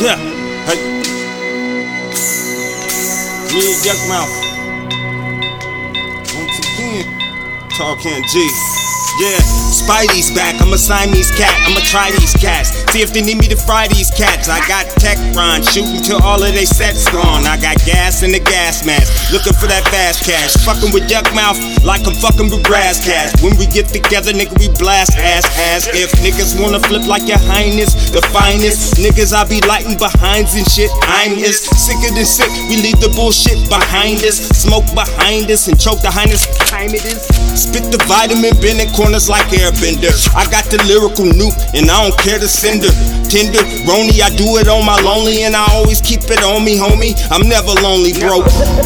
Yeah, hey. Me and Yuckmouth. Once again, talking G. Yeah, Spidey's back, I'm a Siamese cat, I'ma try these cats. See if they need me to fry these cats. I got tech run, shooting till all of they sets gone. I got gas in the gas mask, looking for that fast cash. Fucking with Yuckmouth like I'm fucking with Brass Cats. When we get together, nigga, we blast ass. If niggas wanna flip like your highness, the finest niggas I be lighting behinds and shit. I'm is sicker than sick, we leave the bullshit behind us. Smoke behind us and choke the highness. Time it is. Spit the vitamin, bend in corners like Airbender. I got the lyrical nuke and I don't care to send her. Tender, Roni, I do it on my lonely and I always keep it on me, homie. I'm never lonely, bro.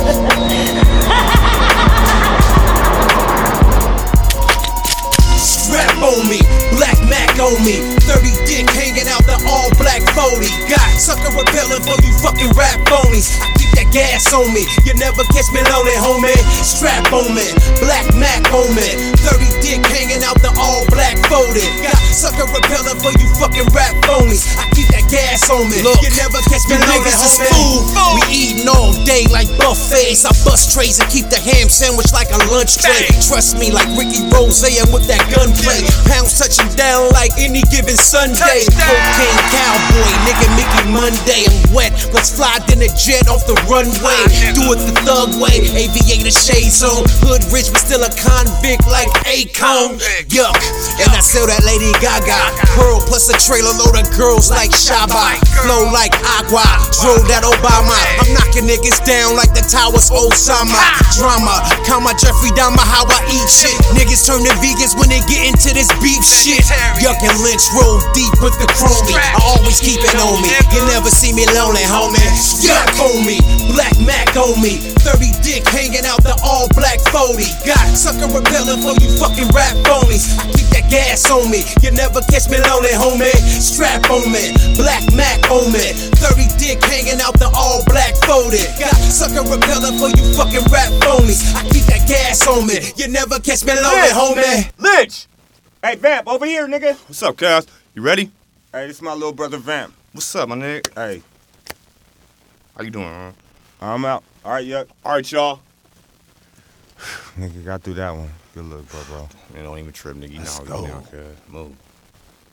Strap on me, Black Mac on me, 30 dick hanging out the all black 40. Got sucker repellent for you fucking rap phonies. I keep that gas on me, you never catch me lonely, homie. Strap on me, Black Mac on me, 30 dick hanging out the all black 40. Got sucker repellent for you fucking rap phonies. I keep that gas on me, look, you never catch me lonely, niggas is homie. food. We eating all day like buffets. I bust trays and keep the ham sandwich like a lunch tray. Trust me, like Ricky Rose, I'm with that gunplay. Pounds touching down like any given Sunday. Cocaine cowboy, nigga Mickey Monday. I'm wet, let's fly in a jet off the runway. Do it the thug way, aviator shades on. Hood rich but still a convict like Akon. Yuck, and I sell that Lady Gaga pearl plus a trailer load of girls like Shabba. Flow like Agua, drove that Obama. I'm knocking niggas down like the towers Osama. Drama, comma Jeffrey Dahmer, how I eat shit. Niggas turn to vegans when they get into this beef shit. Yuck and Lynch roll deep with the chromie. I always keep it on me. You never see me lonely, homie. Yuck on me, Black Mac on me, 30 dick hanging out the all black 40. Got sucker repellent for you fucking rap phonies. I keep that gas on me, you never catch me lonely, homie. Strap on me, Black Mac on me, 30 dick hanging out the all black 40. Got sucker repellent for you fucking rap phonies. I keep that gas on me, you never catch me lonely, homie. Lynch! Hey, Vamp, over here, nigga. What's up, Cass? You ready? Hey, this is my little brother, Vamp. What's up, my nigga? Hey, How you doing, man? I'm out. All right, Yuck. All right, y'all. Nigga got through that one. Good look, bro. Man, don't even trip, nigga. You know Let's how we go. down, cuz. Move.